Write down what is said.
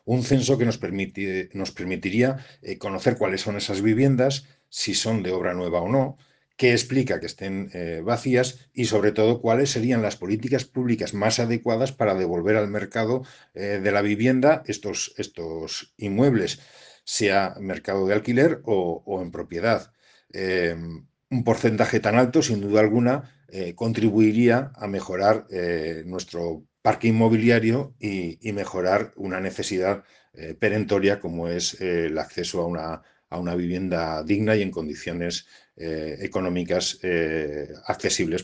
un censo que nos permitiría conocer cuáles son esas viviendas, si son de obra nueva o no, qué explica que estén vacías y, sobre todo, cuáles serían las políticas públicas más adecuadas para devolver al mercado de la vivienda estos inmuebles, sea mercado de alquiler o en propiedad. Un porcentaje tan alto, sin duda alguna, contribuiría a mejorar nuestro parque inmobiliario y mejorar una necesidad perentoria como es el acceso a una vivienda digna y en condiciones económicas accesibles